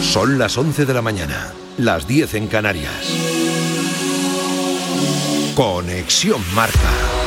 Son las 11 de la mañana, las 10 en Canarias. Conexión Marca.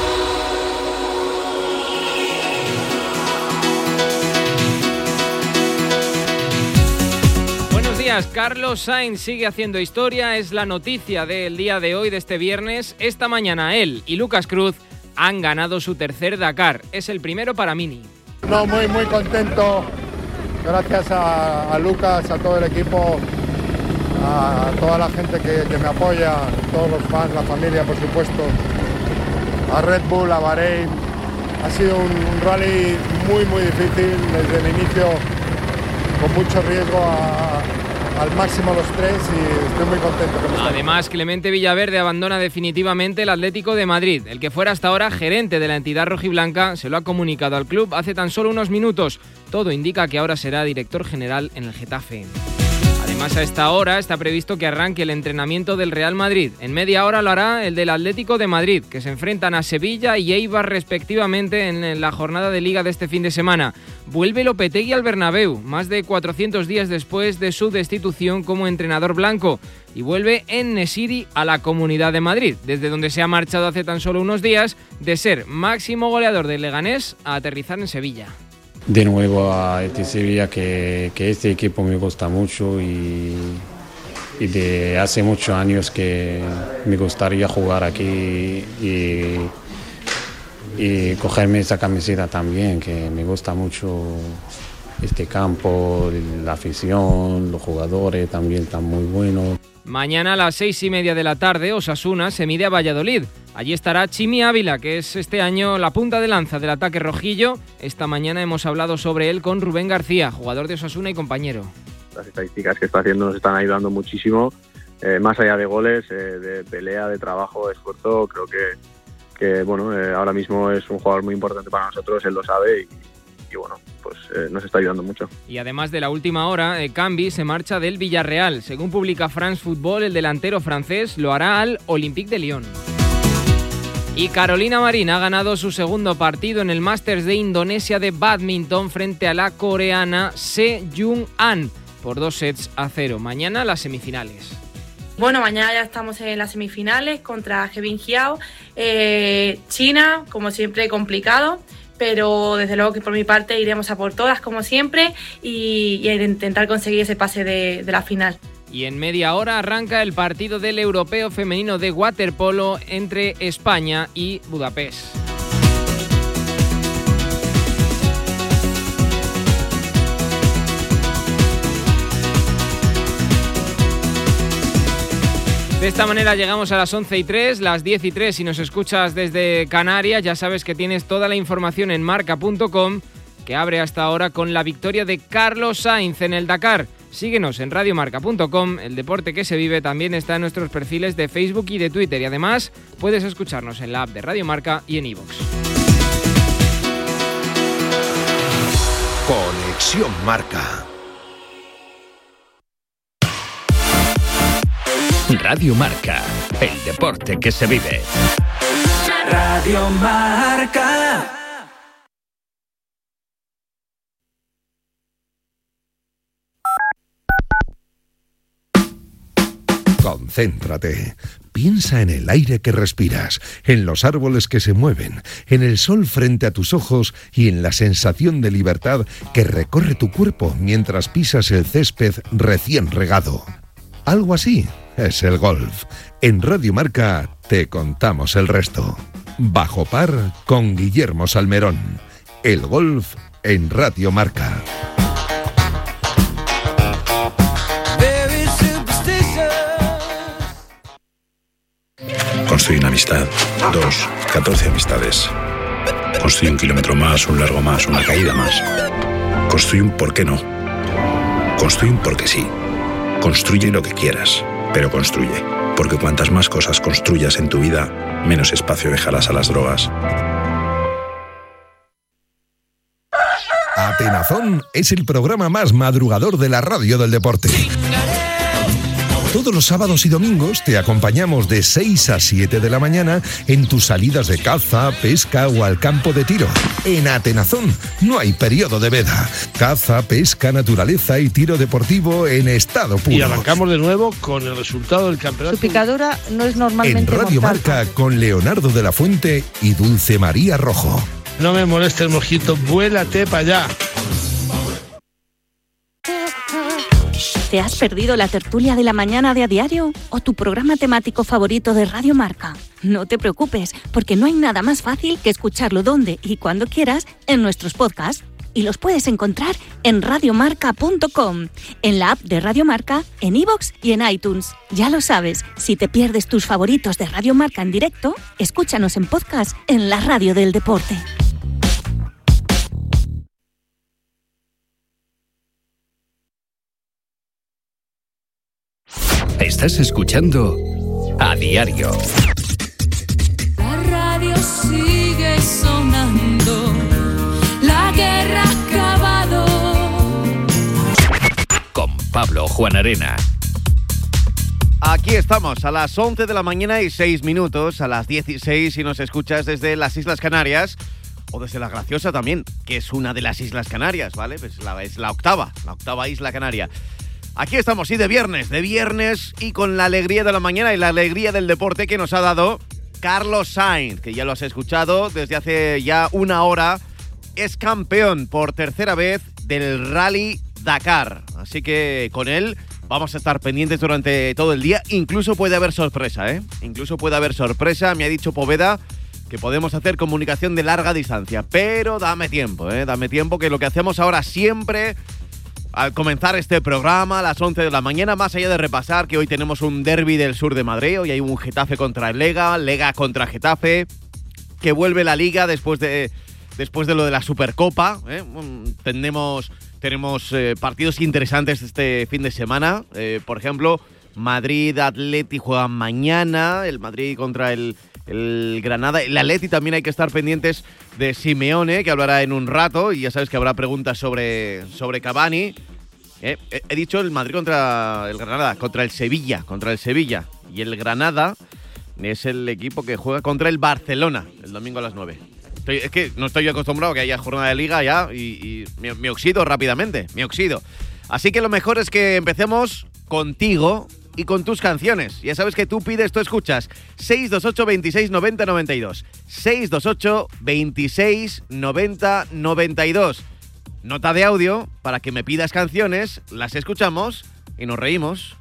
Buenos días, Carlos Sainz sigue haciendo historia, es la noticia del día de hoy, de este viernes. Esta mañana él y Lucas Cruz han ganado su tercer Dakar, es el primero para Mini. No, muy contento, gracias a Lucas, a todo el equipo, a toda la gente que me apoya, todos los fans, la familia por supuesto, a Red Bull, a Bahrein. Ha sido un rally muy difícil desde el inicio, con mucho riesgo al máximo los tres, y estoy muy contento con esto. Además, Clemente Villaverde abandona definitivamente el Atlético de Madrid. El que fuera hasta ahora gerente de la entidad rojiblanca se lo ha comunicado al club hace tan solo unos minutos. Todo indica que ahora será director general en el Getafe. Además, a esta hora está previsto que arranque el entrenamiento del Real Madrid. En media hora lo hará el del Atlético de Madrid, que se enfrentan a Sevilla y Eibar respectivamente en la jornada de Liga de este fin de semana. Vuelve Lopetegui al Bernabéu, más de 400 días después de su destitución como entrenador blanco. Y vuelve En-Nesyri a la Comunidad de Madrid, desde donde se ha marchado hace tan solo unos días de ser máximo goleador del Leganés a aterrizar en Sevilla. De nuevo a este Sevilla, que este equipo me gusta mucho y de hace muchos años que me gustaría jugar aquí y cogerme esa camiseta también, que me gusta mucho este campo, la afición, los jugadores también están muy buenos. Mañana a las 6:30 de la tarde, Osasuna se mide a Valladolid. Allí estará Chimi Ávila, que es este año la punta de lanza del ataque rojillo. Esta mañana hemos hablado sobre él con Rubén García, jugador de Osasuna y compañero. Las estadísticas que está haciendo nos están ayudando muchísimo, más allá de goles, de pelea, de trabajo, de esfuerzo. Creo que ahora mismo es un jugador muy importante para nosotros, él lo sabe y bueno, pues nos está ayudando mucho. Y además de la última hora, Cambi se marcha del Villarreal. Según publica France Football, el delantero francés lo hará al Olympique de Lyon. Y Carolina Marín ha ganado su segundo partido en el Masters de Indonesia de Badminton frente a la coreana Se Jung-an por 2-0. Mañana las semifinales. Bueno, mañana ya estamos en las semifinales contra He Jiao. China, como siempre, complicado, pero desde luego que por mi parte iremos a por todas, como siempre, y a intentar conseguir ese pase de la final. Y en media hora arranca el partido del Europeo Femenino de Waterpolo entre España y Budapest. De esta manera llegamos a las 11:03, las 10:03 si nos escuchas desde Canarias. Ya sabes que tienes toda la información en marca.com, que abre hasta ahora con la victoria de Carlos Sainz en el Dakar. Síguenos en radiomarca.com, el deporte que se vive también está en nuestros perfiles de Facebook y de Twitter, y además puedes escucharnos en la app de Radio Marca y en iVoox. Conexión Marca. Radio Marca, el deporte que se vive. Radio Marca. Concéntrate. Piensa en el aire que respiras, en los árboles que se mueven, en el sol frente a tus ojos y en la sensación de libertad que recorre tu cuerpo mientras pisas el césped recién regado. Algo así es el golf. En Radio Marca te contamos el resto. Bajo par con Guillermo Salmerón. El golf en Radio Marca. Construye una amistad, 2, 14 amistades. Construye un kilómetro más, un largo más, una caída más. Construye un por qué no. Construye un porque sí. Construye lo que quieras, pero construye. Porque cuantas más cosas construyas en tu vida, menos espacio dejarás a las drogas. Atenazón es el programa más madrugador de la radio del deporte. Todos los sábados y domingos te acompañamos de 6 a 7 de la mañana en tus salidas de caza, pesca o al campo de tiro. En Atenazón no hay periodo de veda. Caza, pesca, naturaleza y tiro deportivo en estado puro. Y arrancamos de nuevo con el resultado del campeonato. Su picadura no es normalmente en Radio mortal. Marca con Leonardo de la Fuente y Dulce María Rojo. No me moleste el mosquito, vuélate para allá. ¿Te has perdido la tertulia de la mañana de A Diario o tu programa temático favorito de Radio Marca? No te preocupes, porque no hay nada más fácil que escucharlo donde y cuando quieras en nuestros podcasts. Y los puedes encontrar en radiomarca.com, en la app de Radio Marca, en iVoox y en iTunes. Ya lo sabes, si te pierdes tus favoritos de Radio Marca en directo, escúchanos en podcast en la radio del deporte. Estás escuchando A Diario. La radio sigue sonando, la guerra ha acabado. Con Pablo Juan Arena. Aquí estamos a las 11 de la mañana y 6 minutos, a las 16 si nos escuchas desde las Islas Canarias o desde La Graciosa también, que es una de las Islas Canarias, ¿vale? Pues es la octava isla canaria. Aquí estamos, sí, de viernes y con la alegría de la mañana y la alegría del deporte que nos ha dado Carlos Sainz, que ya lo has escuchado desde hace ya una hora, es campeón por tercera vez del Rally Dakar. Así que con él vamos a estar pendientes durante todo el día. Incluso puede haber sorpresa, ¿eh? Incluso puede haber sorpresa. Me ha dicho Poveda que podemos hacer comunicación de larga distancia. Pero dame tiempo, ¿eh? Dame tiempo, que lo que hacemos ahora siempre al comenzar este programa a las 11 de la mañana, más allá de repasar que hoy tenemos un derbi del sur de Madrid, hoy hay un Getafe contra el Lega contra Getafe, que vuelve la Liga después de lo de la Supercopa, ¿eh? Tenemos partidos interesantes este fin de semana, por ejemplo, Madrid-Atleti juegan mañana, el Madrid contra el Granada, el Atleti también hay que estar pendientes de Simeone, que hablará en un rato, y ya sabes que habrá preguntas sobre Cavani. He dicho el Madrid contra el Granada, contra el Sevilla, y el Granada es el equipo que juega contra el Barcelona el domingo a las 9. Es que no estoy acostumbrado a que haya jornada de Liga ya y me oxido rápidamente, Así que lo mejor es que empecemos contigo y con tus canciones. Ya sabes que tú pides, tú escuchas. 628 26 90 92. 628 26 90 92. Nota de audio para que me pidas canciones, las escuchamos y nos reímos.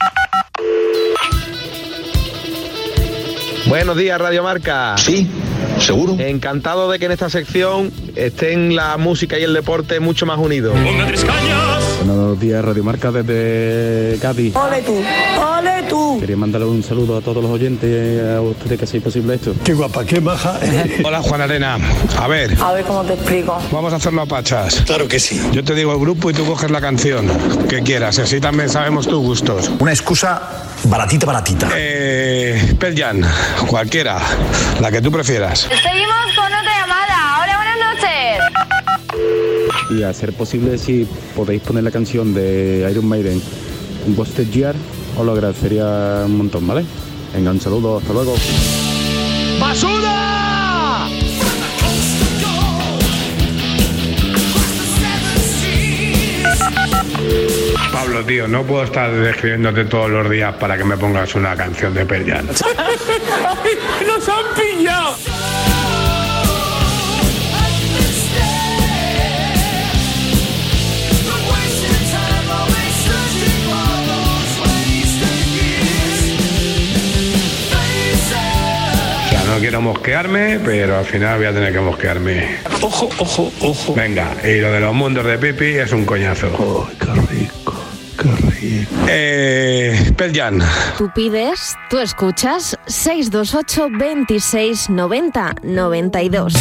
Buenos días, Radio Marca. Sí, seguro. Encantado de que en esta sección estén la música y el deporte mucho más unidos. Ponga tres cañas. Buenos días, Radio Marca desde Cádiz. ¡Ole tú! ¡Ole tú! Quería mandarle un saludo a todos los oyentes, a ustedes que hacéis posible esto. ¡Qué guapa, qué maja! Hola, Juan Arena. A ver cómo te explico. Vamos a hacerlo a pachas. Claro que sí. Yo te digo el grupo y tú coges la canción que quieras, así también sabemos tus gustos. Una excusa baratita. Pearl Jam, cualquiera, la que tú prefieras. Seguimos con otra llamada. Hola, buenas noches. Y a ser posible, si podéis poner la canción de Iron Maiden, Ghosted Year, os lo agradecería un montón, ¿vale? Venga, un saludo, hasta luego. ¡Basura! Pablo, tío, no puedo estar escribiéndote todos los días para que me pongas una canción de Pearl Jam. ¡Nos han pillado! No quiero mosquearme, pero al final voy a tener que mosquearme. Ojo. Venga, y lo de los mundos de Pipi es un coñazo. ¡Oh, qué rico! Pearl Jam. Tú pides, tú escuchas. 628 26 90 92.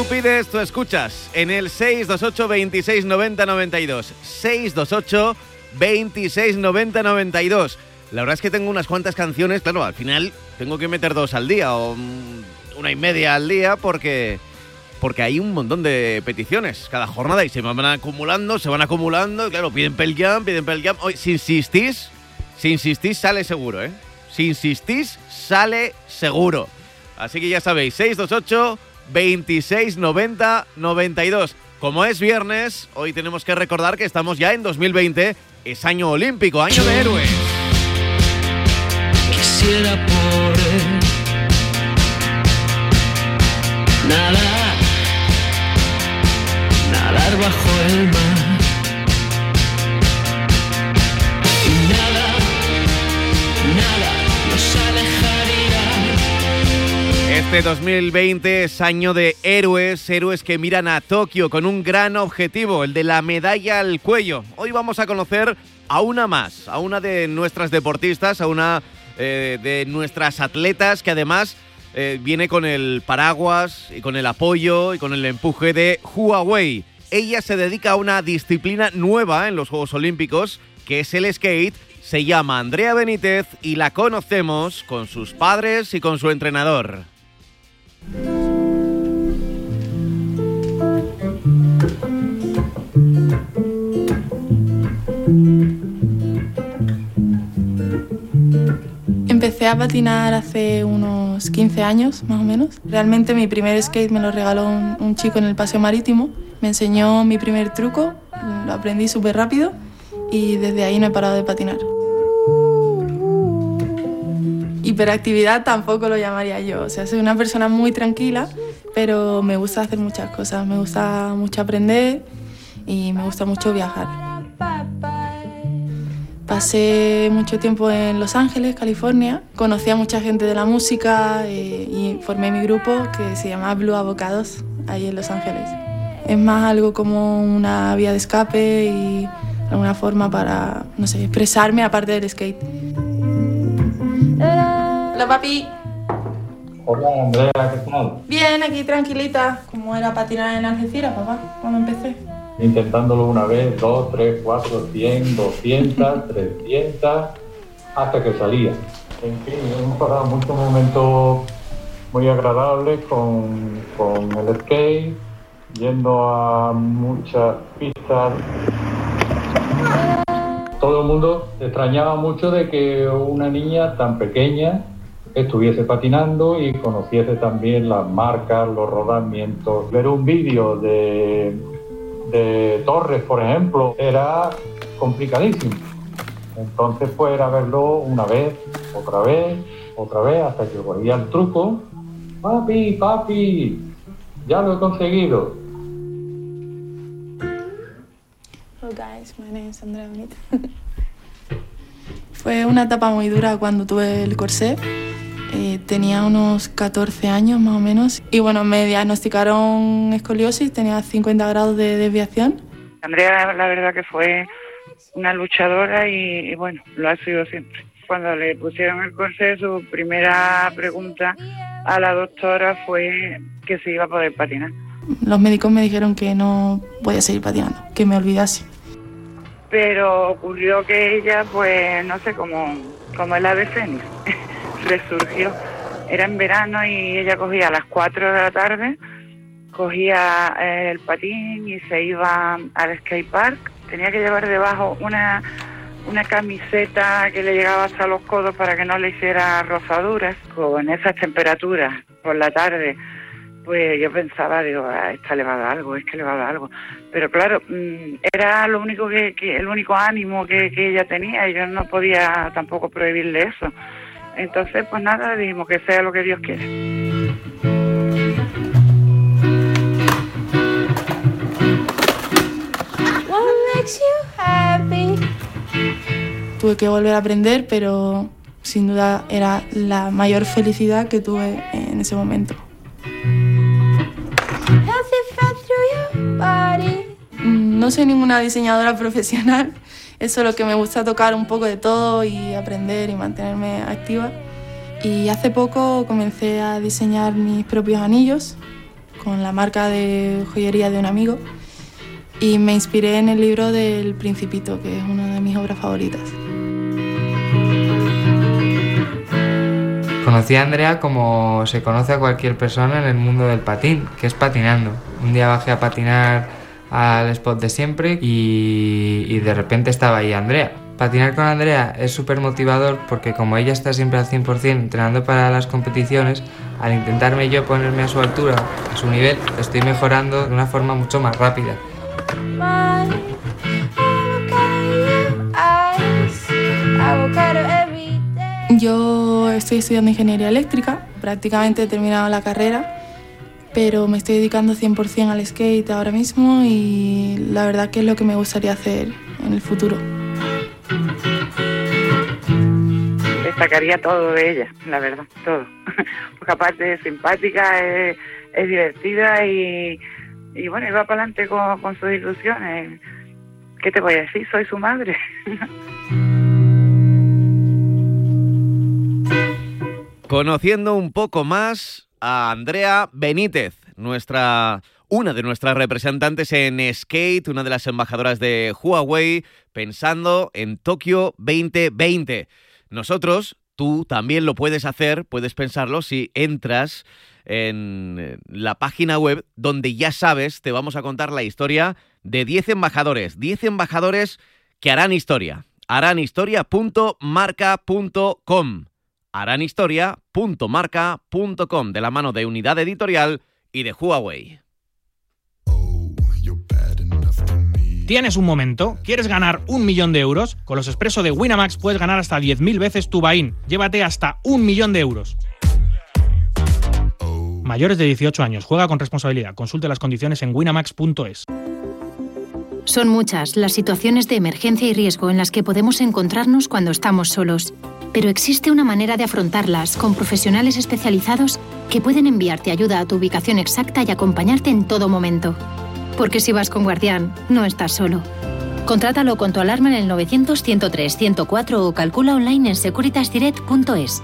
Tú pides, tú escuchas en el 628 26 90 92. 628 26 90 92. La verdad es que tengo unas cuantas canciones, claro, al final tengo que meter 2 al día o 1,5 al día porque hay un montón de peticiones cada jornada y se van acumulando, y claro, piden Pearl Jam. Hoy, si insistís sale seguro, ¿eh? Si insistís sale seguro. Así que ya sabéis, 628 26 90 92. Como es viernes, hoy tenemos que recordar que estamos ya en 2020, es año olímpico, año de héroes. Quisiera poder nadar bajo el mar y nada nos alejaría. Este 2020 es año de héroes que miran a Tokio con un gran objetivo, el de la medalla al cuello. Hoy vamos a conocer a una más, a una de nuestras deportistas, a una de nuestras atletas que además viene con el paraguas y con el apoyo y con el empuje de Huawei. Ella se dedica a una disciplina nueva en los Juegos Olímpicos, que es el skate. Se llama Andrea Benítez y la conocemos con sus padres y con su entrenador. Empecé a patinar hace unos 15 años, más o menos. Realmente mi primer skate me lo regaló un chico en el paseo marítimo. Me enseñó mi primer truco, lo aprendí súper rápido y desde ahí no he parado de patinar. Hiperactividad tampoco lo llamaría yo. O sea, soy una persona muy tranquila, pero me gusta hacer muchas cosas. Me gusta mucho aprender y me gusta mucho viajar. Pasé mucho tiempo en Los Ángeles, California. Conocí a mucha gente de la música y formé mi grupo que se llama Blue Avocados, ahí en Los Ángeles. Es más algo como una vía de escape y alguna forma para, no sé, expresarme aparte del skate. Hola, papi. Hola, Andrea, ¿qué tal? Bien, aquí tranquilita. ¿Cómo era patinar en Algeciras, papá, cuando empecé? Intentándolo una vez, 2, 3, 4, 100, 200, 300, hasta que salía. En fin, hemos pasado muchos momentos muy agradables con el skate, yendo a muchas pistas. Todo el mundo extrañaba mucho de que una niña tan pequeña estuviese patinando y conociese también las marcas, los rodamientos. Ver un vídeo de Torres, por ejemplo, era complicadísimo. Entonces pues era verlo una vez, otra vez, hasta que cogía el truco. Papi, ya lo he conseguido. Hello guys, my name is Andrea Benítez. Fue una etapa muy dura cuando tuve el corsé. Tenía unos 14 años más o menos y bueno, me diagnosticaron escoliosis, tenía 50 grados de desviación. Andrea la verdad que fue una luchadora y bueno, lo ha sido siempre. Cuando le pusieron el corsé, su primera pregunta a la doctora fue que si iba a poder patinar. Los médicos me dijeron que no podía seguir patinando, que me olvidase. Pero ocurrió que ella, pues no sé, como el ave fénix, resurgió. Era en verano y ella cogía a las 4 de la tarde, cogía el patín y se iba al skate park. Tenía que llevar debajo una camiseta que le llegaba hasta los codos para que no le hiciera rozaduras. Con esas temperaturas por la tarde, pues yo pensaba, digo, a esta le va a dar algo, es que le va a dar algo. Pero claro, era lo único el único ánimo que ella tenía y yo no podía tampoco prohibirle eso. Entonces, pues nada, dijimos que sea lo que Dios quiere. What makes you happy? Tuve que volver a aprender, pero sin duda era la mayor felicidad que tuve en ese momento. No soy ninguna diseñadora profesional, es solo que me gusta tocar un poco de todo y aprender y mantenerme activa. Y hace poco comencé a diseñar mis propios anillos con la marca de joyería de un amigo y me inspiré en el libro del Principito, que es una de mis obras favoritas. Conocí a Andrea como se conoce a cualquier persona en el mundo del patín, que es patinando. Un día bajé a patinar al spot de siempre y de repente estaba ahí Andrea. Patinar con Andrea es súper motivador porque como ella está siempre al 100% entrenando para las competiciones, al intentarme yo ponerme a su altura, a su nivel, estoy mejorando de una forma mucho más rápida. Yo estoy estudiando ingeniería eléctrica, prácticamente he terminado la carrera, pero me estoy dedicando 100% al skate ahora mismo y la verdad que es lo que me gustaría hacer en el futuro. Destacaría todo de ella, la verdad, todo. Porque aparte es simpática, es divertida y bueno, y va para adelante con sus ilusiones. ¿Qué te voy a decir? Soy su madre. Conociendo un poco más a Andrea Benítez, una de nuestras representantes en skate, una de las embajadoras de Huawei, pensando en Tokio 2020. Nosotros, tú también lo puedes hacer, puedes pensarlo si entras en la página web donde ya sabes, te vamos a contar la historia de 10 embajadores que harán historia. Haranhistoria.marca.com. haranhistoria.marca.com, de la mano de Unidad Editorial y de Huawei. ¿Tienes un momento? ¿Quieres ganar 1 millón de euros? Con los Expreso de Winamax puedes ganar hasta 10.000 veces tu buy-in. Llévate hasta 1 millón de euros. Mayores de 18 años. Juega con responsabilidad. Consulte las condiciones en winamax.es. Son muchas las situaciones de emergencia y riesgo en las que podemos encontrarnos cuando estamos solos. Pero existe una manera de afrontarlas con profesionales especializados que pueden enviarte ayuda a tu ubicación exacta y acompañarte en todo momento. Porque si vas con Guardián, no estás solo. Contrátalo con tu alarma en el 900-103-104 o calcula online en securitasdirect.es.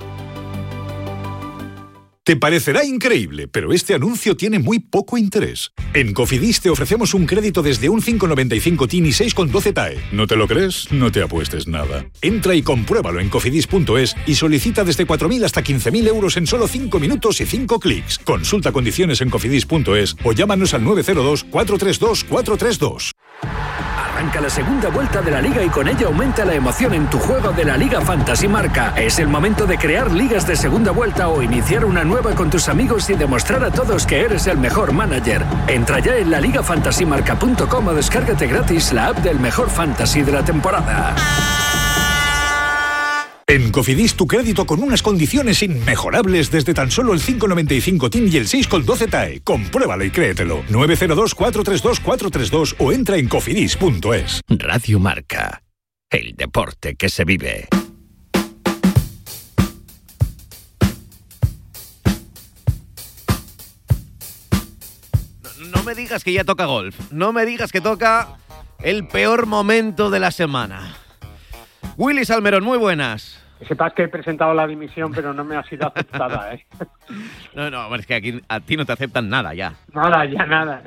Te parecerá increíble, pero este anuncio tiene muy poco interés. En Cofidis te ofrecemos un crédito desde un 5,95 TIN y 6,12 TAE. ¿No te lo crees? No te apuestes nada. Entra y compruébalo en cofidis.es y solicita desde 4.000 hasta 15.000 euros en solo 5 minutos y 5 clics. Consulta condiciones en cofidis.es o llámanos al 902 432 432. Arranca la segunda vuelta de la Liga y con ella aumenta la emoción en tu juego de la Liga Fantasy Marca. Es el momento de crear ligas de segunda vuelta o iniciar una nueva con tus amigos y demostrar a todos que eres el mejor manager. Entra ya en laligafantasymarca.com o descárgate gratis la app del mejor fantasy de la temporada. En Cofidis tu crédito con unas condiciones inmejorables desde tan solo el 5,95 TIN y el 6,12 TAE. Compruébalo y créetelo. 902 432 432 o entra en cofidis.es. Radio Marca. El deporte que se vive. No me digas que ya toca golf. No me digas que toca el peor momento de la semana. Willy Salmerón, muy buenas. Que sepas que he presentado la dimisión, pero no me ha sido aceptada, ¿eh? No, es que aquí a ti no te aceptan nada ya. Nada, ya nada.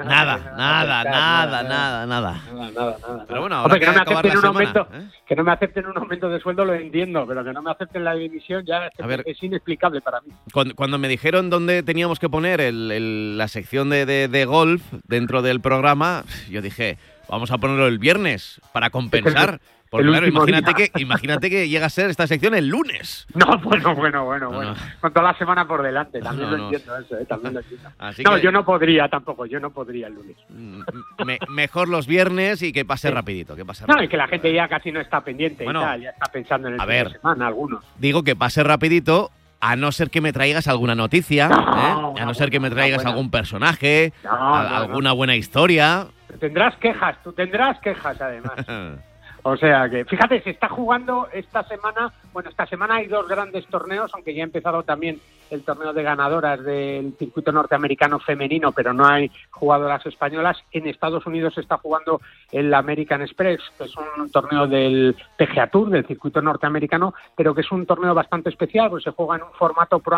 Nada. Pero bueno, ahora que no me acepten un semana, aumento, que no me acepten un aumento de sueldo lo entiendo, pero que no me acepten la dimisión ya es inexplicable para mí. Cuando me dijeron dónde teníamos que poner la sección de golf dentro del programa, yo dije, vamos a ponerlo el viernes para compensar. Porque claro, imagínate que llega a ser esta sección el lunes. No, bueno. Con toda la semana por delante, también lo entiendo eso, también lo entiendo. Yo no podría tampoco, el lunes. Mejor los viernes y que pase rapidito, y que la gente ya casi no está pendiente y tal, ya está pensando en el fin de semana, algunos. Digo que pase rapidito, a no ser que me traigas alguna noticia, a no ser que me traigas algún personaje, alguna buena historia. Tú tendrás quejas además. O sea que, fíjate, se está jugando esta semana hay 2 grandes torneos, aunque ya ha empezado también el torneo de ganadoras del circuito norteamericano femenino, pero no hay jugadoras españolas. En Estados Unidos se está jugando el American Express, que es un torneo del PGA Tour, del circuito norteamericano, pero que es un torneo bastante especial, pues se juega en un formato Pro-Am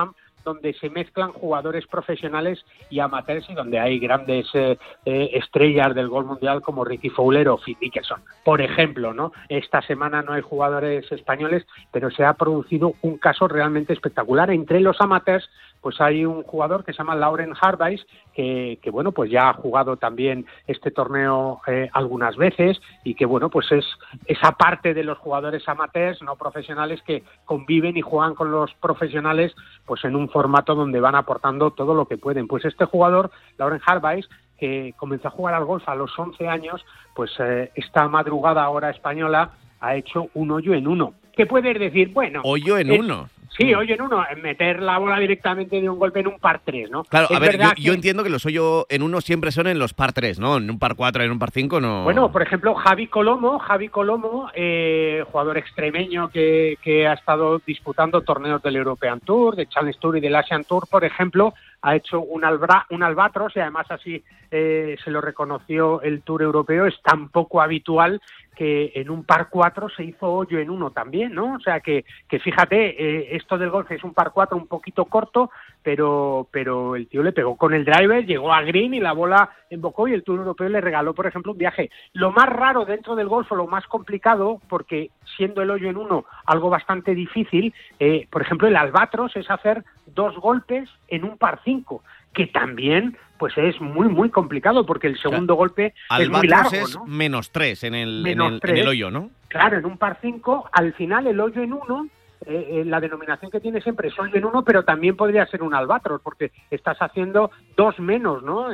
donde se mezclan jugadores profesionales y amateurs y donde hay grandes estrellas del golf mundial como Ricky Fowler o Phil Mickelson, por ejemplo, ¿no? Esta semana no hay jugadores españoles, pero se ha producido un caso realmente espectacular. Entre los amateurs, pues hay un jugador que se llama Lauren Harvais, que bueno, pues ya ha jugado también este torneo algunas veces y que bueno, pues es esa parte de los jugadores amateurs no profesionales que conviven y juegan con los profesionales pues en un formato donde van aportando todo lo que pueden. Pues este jugador, Lauren Harvais, que comenzó a jugar al golf a los 11 años, pues esta madrugada hora española ha hecho un hoyo en uno. ¿Qué puedes decir? Bueno, hoyo en uno. Sí, hoyo en uno, meter la bola directamente de un golpe en un par 3, ¿no? Claro, a ver, yo entiendo que los hoyo en uno siempre son en los par 3, ¿no? En un par 4, en un par 5 no... Bueno, por ejemplo, Javi Colomo, jugador extremeño que ha estado disputando torneos del European Tour, del Challenge Tour y del Asian Tour, por ejemplo, ha hecho un albatros y además así se lo reconoció el Tour Europeo. Es tan poco habitual que en un par 4 se hizo hoyo en uno también, ¿no? O sea que fíjate, esto del golf es un par 4 un poquito corto, pero el tío le pegó con el driver, llegó a green y la bola embocó y el Tour Europeo le regaló, por ejemplo, un viaje. Lo más raro dentro del golf, o lo más complicado, porque siendo el hoyo en uno algo bastante difícil, por ejemplo, el albatros es hacer 2 golpes en un par 5, que también pues es muy muy complicado porque el segundo golpe es muy largo, ¿no? Menos 3 en el hoyo, ¿no? Claro, en un par 5, al final el hoyo en uno, la denominación que tiene siempre es hoyo en uno, pero también podría ser un albatros porque estás haciendo 2 menos, ¿no?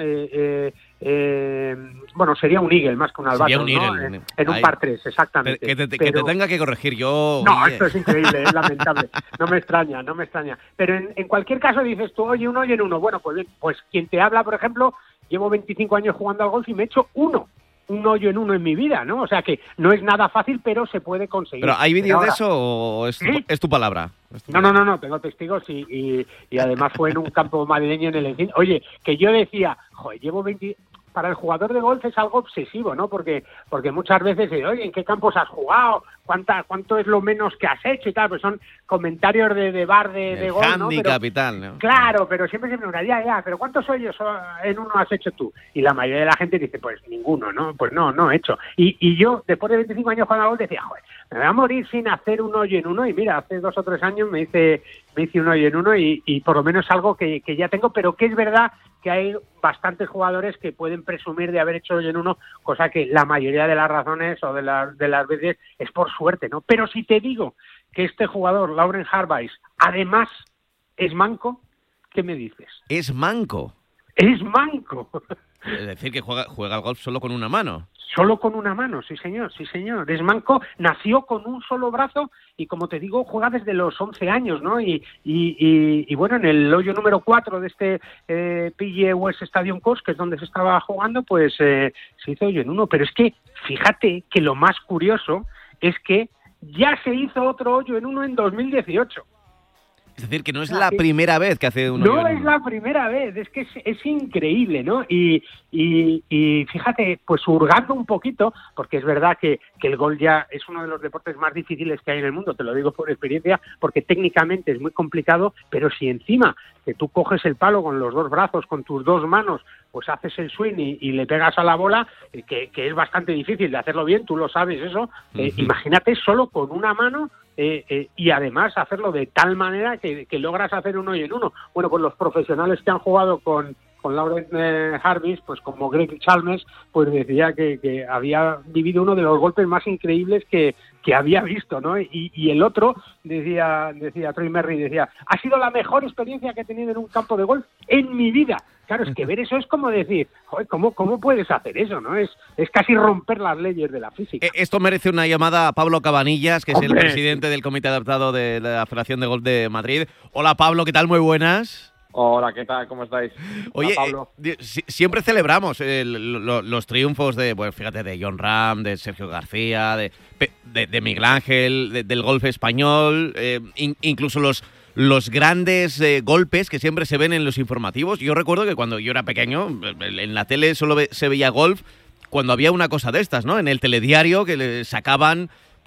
Bueno, sería un eagle más que un albatros, ¿no? En un par 3, exactamente. Que te tenga que corregir yo. No, esto es increíble, es lamentable. No me extraña. Pero en cualquier caso dices tú, oye, un hoyo en uno. Bueno, pues quien te habla, por ejemplo, llevo 25 años jugando al golf y me he hecho un hoyo en uno en mi vida, ¿no? O sea que no es nada fácil, pero se puede conseguir. ¿Pero hay vídeo de eso o es tu palabra? No, tengo testigos y además fue en un campo madrileño en el Encino. Oye, que yo decía, joder, llevo 20... Para el jugador de golf es algo obsesivo, ¿no? Porque muchas veces, oye, ¿en qué campos has jugado? ¿Cuánto es lo menos que has hecho y tal? Pues son comentarios de bar de golf, ¿no? Handicap y tal, ¿no? Claro, pero siempre se pregunta, ya, pero ¿cuántos hoyos en uno has hecho tú? Y la mayoría de la gente dice, pues ninguno, ¿no? Pues no he hecho. Y yo, después de 25 años jugando al golf, decía, joder, me voy a morir sin hacer un hoyo en uno. Y mira, hace 2 o 3 años me hice un hoyo en uno y por lo menos algo que ya tengo, pero que es verdad que hay bastantes jugadores que pueden presumir de haber hecho hoyo en uno, cosa que la mayoría de las razones o de las veces es por suerte, ¿no? Pero si te digo que este jugador, Lauren Harvais, además es manco, ¿qué me dices? ¿Es manco? ¡Es manco! Es decir, que juega al golf solo con una mano. Solo con una mano, sí señor. Es manco, nació con un solo brazo y como te digo, juega desde los 11 años, ¿no? Y bueno, en el hoyo número 4 de este PGA West Stadium Course, que es donde se estaba jugando, pues se hizo hoyo en uno. Pero es que, fíjate que lo más curioso es que ya se hizo otro hoyo en uno en 2018. Es decir, que no es la primera vez que hace un hoyo en uno. No es la primera vez, es que es increíble, ¿no? Y fíjate, pues hurgando un poquito, porque es verdad que el golf ya es uno de los deportes más difíciles que hay en el mundo, te lo digo por experiencia, porque técnicamente es muy complicado, pero si encima que tú coges el palo con los 2 brazos, con tus 2 manos, pues haces el swing y le pegas a la bola, que es bastante difícil de hacerlo bien, tú lo sabes eso, imagínate solo con una mano, y además hacerlo de tal manera que logras hacer un hoyo en uno. Bueno, pues los profesionales que han jugado con Lauren Harvais, pues como Greg Chalmers, pues decía que había vivido uno de los golpes más increíbles que había visto, ¿no? Y el otro, decía Troy Merry, decía, ha sido la mejor experiencia que he tenido en un campo de golf en mi vida. Claro, es que ver eso es como decir, joder, ¿cómo puedes hacer eso, no? Es casi romper las leyes de la física. Esto merece una llamada a Pablo Cabanillas, que es el presidente del Comité Adaptado de la Federación de Golf de Madrid. Hola, Pablo, ¿qué tal? Muy buenas. Hola, ¿qué tal? ¿Cómo estáis? Oye, Pablo. Siempre celebramos los triunfos de, pues fíjate, de Jon Rahm, de Sergio García, de Miguel Ángel, del golf español, incluso los grandes golpes que siempre se ven en los informativos. Yo recuerdo que cuando yo era pequeño, en la tele solo se veía golf cuando había una cosa de estas, ¿no? En el telediario que le sacaban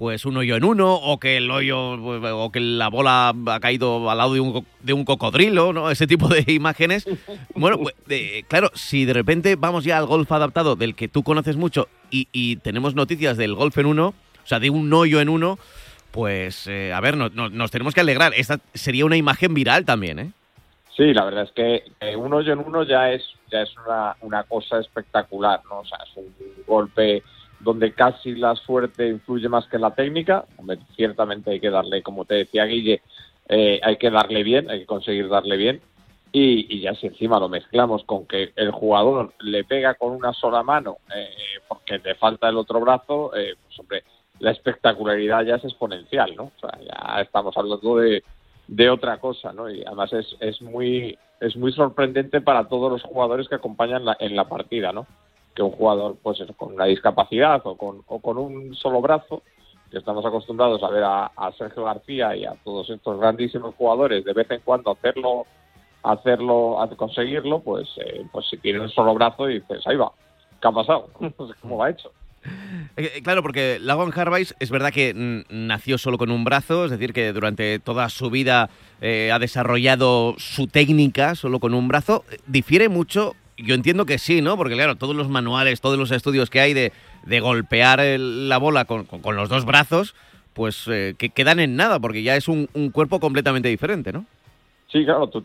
pues un hoyo en uno, o que el hoyo, o que la bola ha caído al lado de un cocodrilo, ¿no? Ese tipo de imágenes. Bueno, pues, claro, si de repente vamos ya al golf adaptado, del que tú conoces mucho, y tenemos noticias del golf en uno, o sea, de un hoyo en uno, pues, a ver, nos tenemos que alegrar. Esta sería una imagen viral también, ¿eh? Sí, la verdad es que un hoyo en uno ya es una cosa espectacular, ¿no? O sea, es un golpe donde casi la suerte influye más que la técnica. Hombre, ciertamente hay que darle, como te decía Guille, hay que darle bien, hay que conseguir darle bien. Y ya si encima lo mezclamos con que el jugador le pega con una sola mano porque le falta el otro brazo, pues hombre, la espectacularidad ya es exponencial, ¿no? O sea, ya estamos hablando de otra cosa, ¿no? Y además es muy sorprendente para todos los jugadores que acompañan en la partida, ¿no? Que un jugador, pues eso, con una discapacidad o con un solo brazo, que estamos acostumbrados a ver a Sergio García y a todos estos grandísimos jugadores de vez en cuando conseguirlo, pues si tiene un solo brazo y dices, ahí va, ¿qué ha pasado? No sé cómo lo ha hecho. Claro, porque Lagon Harvais es verdad que nació solo con un brazo, es decir, que durante toda su vida ha desarrollado su técnica solo con un brazo. Difiere mucho, yo entiendo que sí, ¿no? Porque claro, todos los manuales, todos los estudios que hay de golpear la bola con los dos brazos, pues que quedan en nada, porque ya es un cuerpo completamente diferente, ¿no? Sí, claro, tú